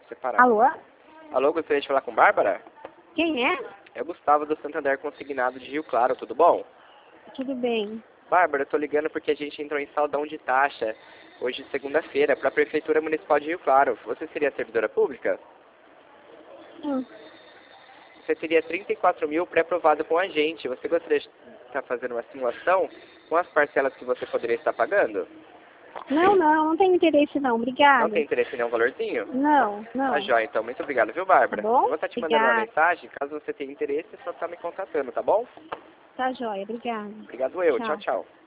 Separar. Alô? Alô, gostaria de falar com Bárbara? Quem é? É o Gustavo do Santander Consignado de Rio Claro, tudo bom? Tudo bem. Bárbara, eu tô ligando porque a gente entrou em saldão de taxa hoje, segunda-feira, para a Prefeitura Municipal de Rio Claro. Você seria servidora pública? Hum. Você teria 34 mil pré-aprovado com a gente. Você gostaria de estar fazendo uma simulação com as parcelas que você poderia estar pagando? Não tenho interesse não, Não tem obrigada. interesse em nenhum valorzinho? Não. Tá joia, então. Muito obrigado, viu, Tá Bárbara? bom? Eu vou estar te mandando uma Obrigada. mensagem. Caso você tenha interesse, é só estar me contatando, tá bom? Tá joia, obrigada. Obrigado eu. Tchau, Tchau. tchau.